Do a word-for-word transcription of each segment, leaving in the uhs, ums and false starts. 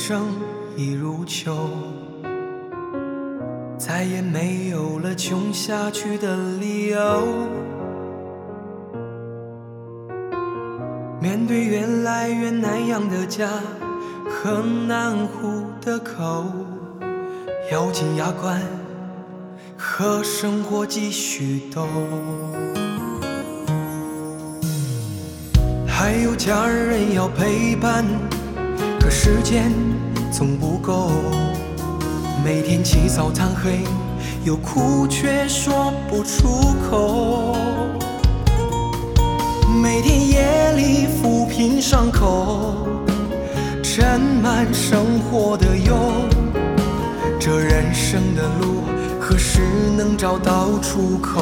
生一如旧，再也没有了穷下去的理由。面对越来越难养的家和难糊的口，咬紧牙关和生活继续斗。还有家人要陪伴，可时间总不够。每天起早贪黑，有苦却说不出口。每天夜里抚平伤口，斟满生活的忧。这人生的路，何时能找到出口？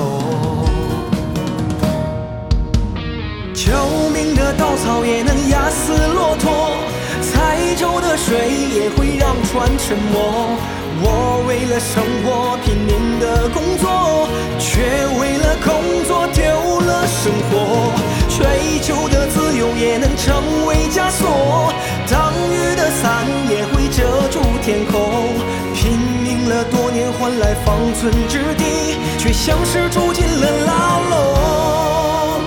救命的稻草也能压死骆驼，载舟的水也会让船沉没。我为了生活拼命的工作，却为了工作丢了生活。追求的自由也能成为枷锁，当雨的伞也会遮住天空。拼命了多年换来方寸之地，却像是住进了牢笼。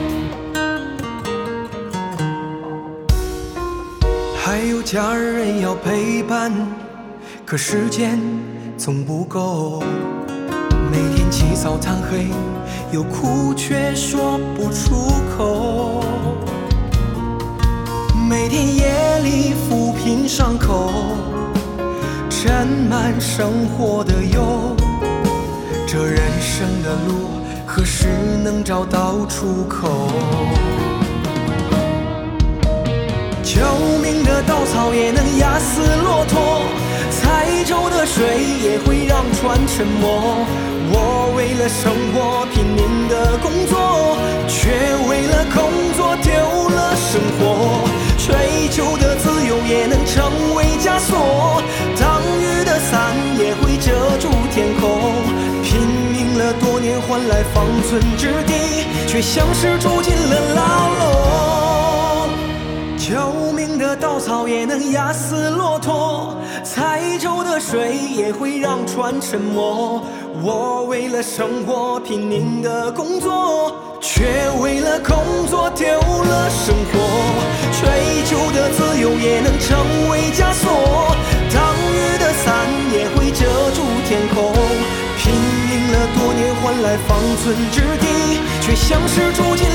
还有家人要陪伴，可时间总不够。每天起早贪黑，有苦却说不出口。每天夜里抚平伤口，斟满生活的忧。这人生的路，何时能找到出口？救命的稻草也能压死骆驼，载舟的水也会让船沉没。我为了生活拼命的工作，却为了工作丢了生活。追求的自由也能成为枷锁，当雨的伞也会遮住天空。拼命了多年换来方寸之地，却像是住进了牢笼。救命的稻草也能压死骆驼，载舟的水也会让船沉没。我为了生活拼命的工作，却为了工作丢了生活。追求的自由也能成为枷锁，当雨的伞也会遮住天空。拼命了多年换来方寸之地，却像是住进